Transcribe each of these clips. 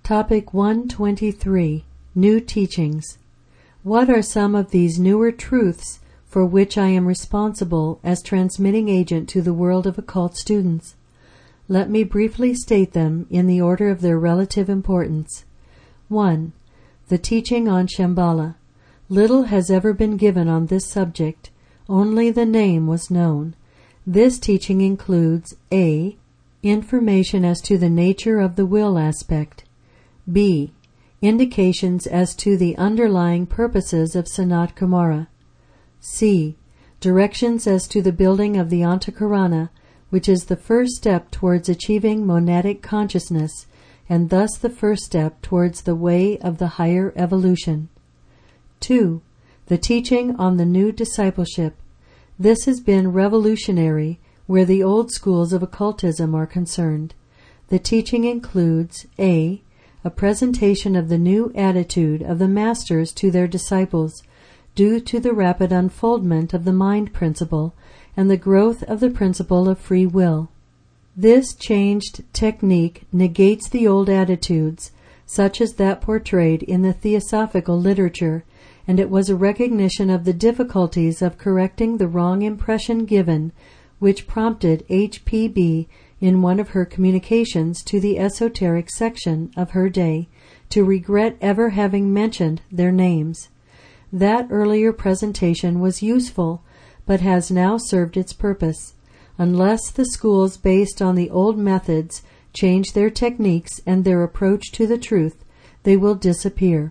Topic 123. New Teachings. What are some of these newer truths for which I am responsible as transmitting agent to the world of occult students? Let me briefly state them in the order of their relative importance. 1. The teaching on Shambhala. Little has ever been given on this subject. Only the name was known. This teaching includes A. Information as to the nature of the will aspect. B. Indications as to the underlying purposes of Sanat Kumara. C. Directions as to the building of the Antakarana, which is the first step towards achieving monadic consciousness, and thus the first step towards the way of the higher evolution. 2. The teaching on the new discipleship. This has been revolutionary where the old schools of occultism are concerned. The teaching includes A. A presentation of the new attitude of the masters to their disciples due to the rapid unfoldment of the mind principle and the growth of the principle of free will. This changed technique negates the old attitudes, such as that portrayed in the theosophical literature, and it was a recognition of the difficulties of correcting the wrong impression given, which prompted H.P.B. in one of her communications to the esoteric section of her day to regret ever having mentioned their names. That earlier presentation was useful, but has now served its purpose. Unless the schools based on the old methods change their techniques and their approach to the truth, they will disappear.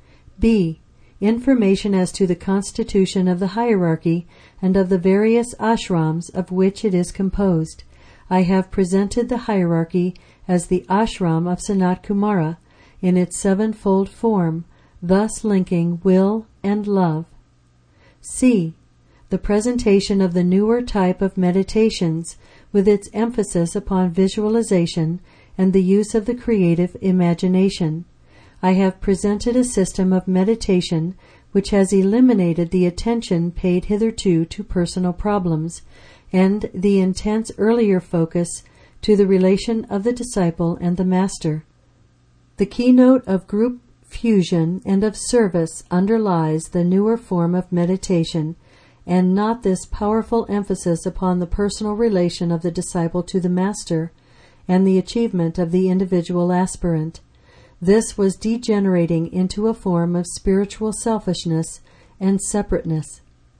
B. Information as to the constitution of the hierarchy and of the various ashrams of which it is composed. I have presented the hierarchy as the ashram of Sanat Kumara in its sevenfold form, thus linking will and love. C. The presentation of the newer type of meditations with its emphasis upon visualization and the use of the creative imagination. I have presented a system of meditation which has eliminated the attention paid hitherto to personal problems and the intense earlier focus to the relation of the disciple and the master. The keynote of group fusion and of service underlies the newer form of meditation, and not this powerful emphasis upon the personal relation of the disciple to the master and the achievement of the individual aspirant. This was degenerating into a form of spiritual selfishness and separateness.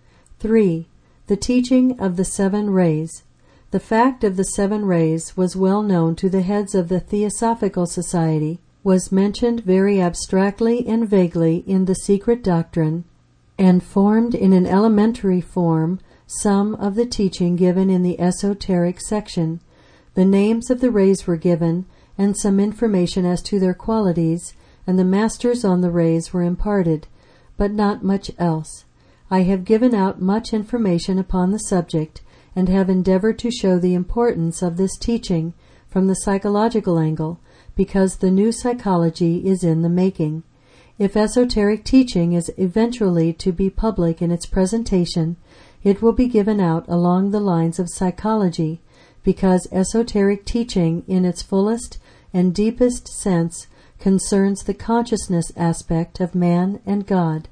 3. The teaching of the 7 rays. The fact of the 7 rays was well known to the heads of the Theosophical Society, was mentioned very abstractly and vaguely in the secret doctrine, and formed in an elementary form some of the teaching given in the esoteric section. The names of the rays were given, and some information as to their qualities, and the masters on the rays were imparted, but not much else. I have given out much information upon the subject, and have endeavored to show the importance of this teaching from the psychological angle, because the new psychology is in the making. If esoteric teaching is eventually to be public in its presentation, it will be given out along the lines of psychology, because esoteric teaching in its fullest and deepest sense concerns the consciousness aspect of man and God.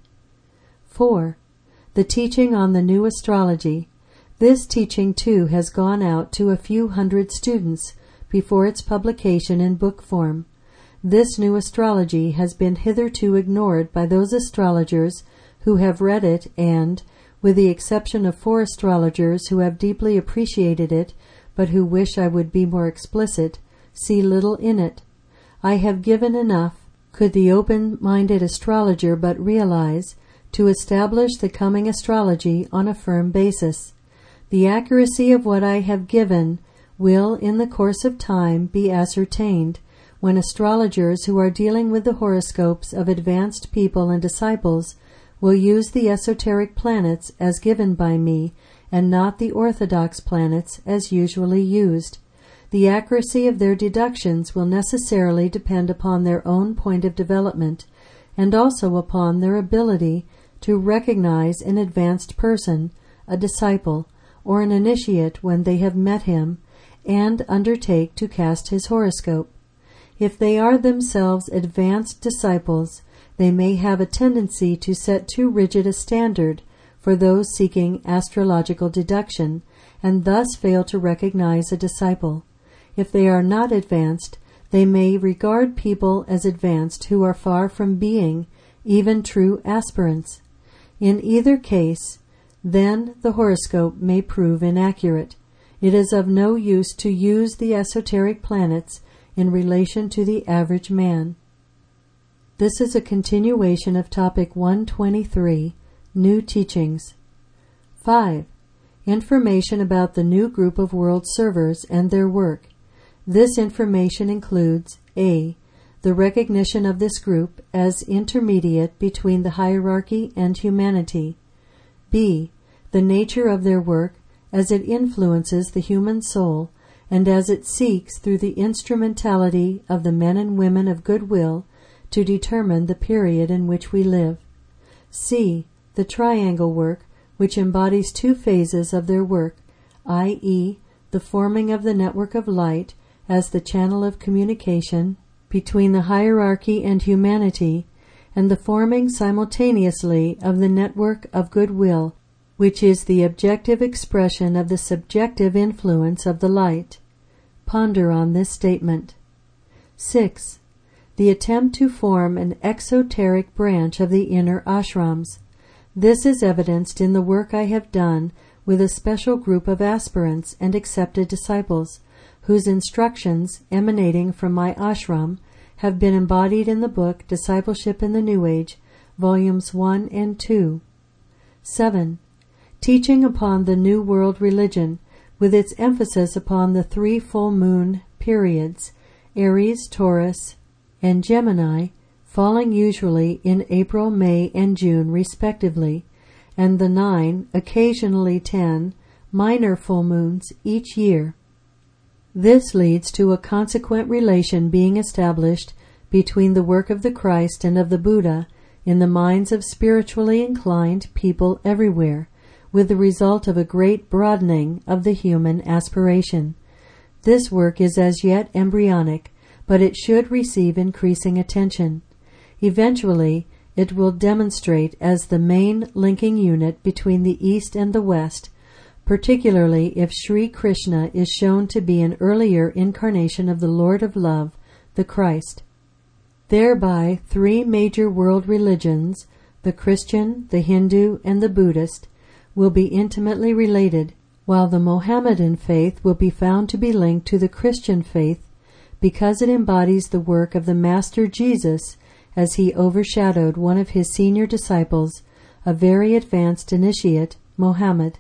4. The teaching on the new astrology. This teaching too has gone out to a few hundred students before its publication in book form. This new astrology has been hitherto ignored by those astrologers who have read it and, with the exception of 4 astrologers who have deeply appreciated it, but who wish I would be more explicit, see little in it. I have given enough, could the open-minded astrologer but realize, to establish the coming astrology on a firm basis. The accuracy of what I have given will, in the course of time, be ascertained, when astrologers who are dealing with the horoscopes of advanced people and disciples will use the esoteric planets as given by me, and not the orthodox planets as usually used. The accuracy of their deductions will necessarily depend upon their own point of development, and also upon their ability to recognize an advanced person, a disciple, or an initiate when they have met him, and undertake to cast his horoscope. If they are themselves advanced disciples, they may have a tendency to set too rigid a standard for those seeking astrological deduction, and thus fail to recognize a disciple. If they are not advanced, they may regard people as advanced who are far from being even true aspirants. In either case, then the horoscope may prove inaccurate. It is of no use to use the esoteric planets in relation to the average man. This is a continuation of Topic 123, New Teachings. 5. Information about the new group of world servers and their work. This information includes a. The recognition of this group as intermediate between the hierarchy and humanity. b. The nature of their work as it influences the human soul and as it seeks through the instrumentality of the men and women of goodwill to determine the period in which we live. c. The triangle work, which embodies two phases of their work, i.e., the forming of the network of light as the channel of communication between the hierarchy and humanity, and the forming simultaneously of the network of goodwill, which is the objective expression of the subjective influence of the light. Ponder on this statement. 6. The attempt to form an exoteric branch of the inner ashrams. This is evidenced in the work I have done with a special group of aspirants and accepted disciples, whose instructions, emanating from my ashram, have been embodied in the book Discipleship in the New Age, Volumes 1 and 2. 7. Teaching upon the New World Religion, with its emphasis upon the 3 full moon periods, Aries, Taurus, and Gemini, falling usually in April, May, and June respectively, and the 9, occasionally 10, minor full moons each year. This leads to a consequent relation being established between the work of the Christ and of the Buddha in the minds of spiritually inclined people everywhere, with the result of a great broadening of the human aspiration. This work is as yet embryonic, but it should receive increasing attention. Eventually, it will demonstrate as the main linking unit between the East and the West, particularly if Sri Krishna is shown to be an earlier incarnation of the Lord of Love, the Christ. Thereby 3 major world religions, the Christian, the Hindu, and the Buddhist, will be intimately related, while the Mohammedan faith will be found to be linked to the Christian faith because it embodies the work of the Master Jesus as he overshadowed one of his senior disciples, a very advanced initiate, Mohammed.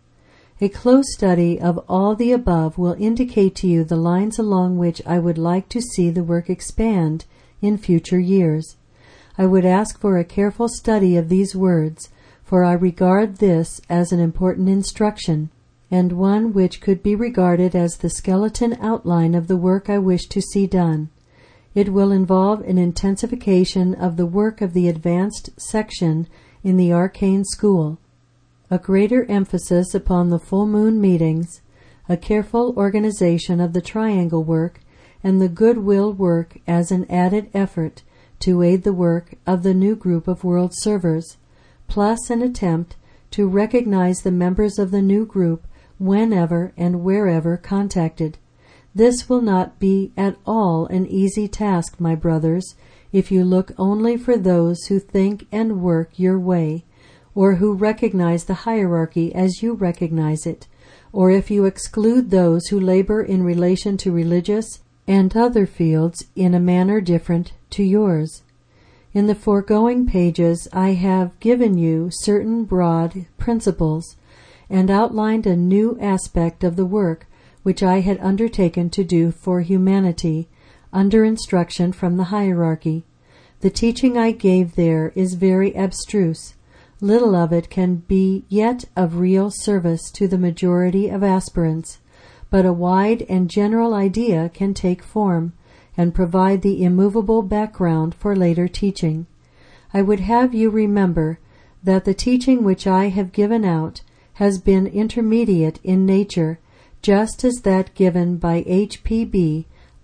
A close study of all the above will indicate to you the lines along which I would like to see the work expand in future years. I would ask for a careful study of these words, for I regard this as an important instruction, and one which could be regarded as the skeleton outline of the work I wish to see done. It will involve an intensification of the work of the advanced section in the arcane school, a greater emphasis upon the full moon meetings, a careful organization of the triangle work, and the goodwill work as an added effort to aid the work of the new group of world servers, plus an attempt to recognize the members of the new group whenever and wherever contacted. This will not be at all an easy task, my brothers, if you look only for those who think and work your way, or who recognize the hierarchy as you recognize it, or if you exclude those who labor in relation to religious and other fields in a manner different to yours. In the foregoing pages I have given you certain broad principles and outlined a new aspect of the work which I had undertaken to do for humanity under instruction from the hierarchy. The teaching I gave there is very abstruse. Little of it can be yet of real service to the majority of aspirants, but a wide and general idea can take form and provide the immovable background for later teaching. I would have you remember that the teaching which I have given out has been intermediate in nature, just as that given by H.P.B.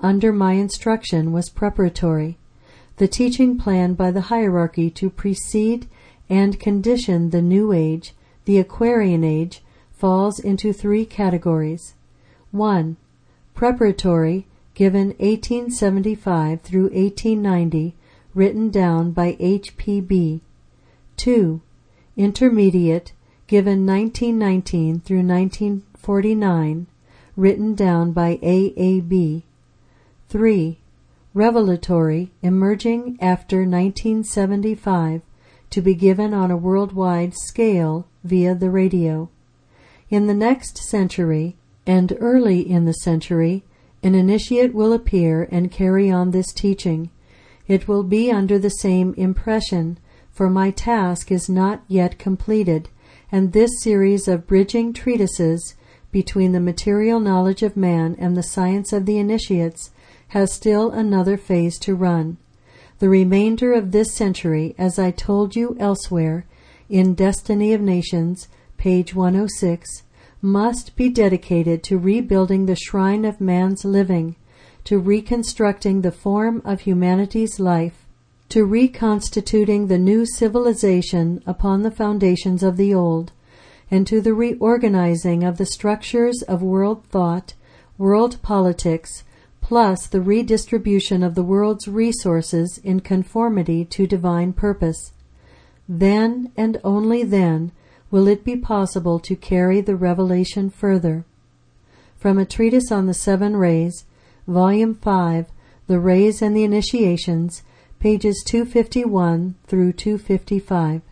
under my instruction was preparatory. The teaching planned by the hierarchy to precede and condition the New Age, the Aquarian Age, falls into three categories. 1. Preparatory, given 1875 through 1890, written down by H.P.B. 2. Intermediate, given 1919 through 1949, written down by A.A.B. 3. Revelatory, emerging after 1975, to be given on a worldwide scale via the radio. In the next century, and early in the century, an initiate will appear and carry on this teaching. It will be under the same impression, for my task is not yet completed, and this series of bridging treatises between the material knowledge of man and the science of the initiates has still another phase to run. The remainder of this century, as I told you elsewhere, in Destiny of Nations, page 106, must be dedicated to rebuilding the shrine of man's living, to reconstructing the form of humanity's life, to reconstituting the new civilization upon the foundations of the old, and to the reorganizing of the structures of world thought, world politics, plus the redistribution of the world's resources in conformity to divine purpose. Then, and only then, will it be possible to carry the revelation further. From a treatise on the Seven Rays, Volume 5, The Rays and the Initiations, pages 251 through 255.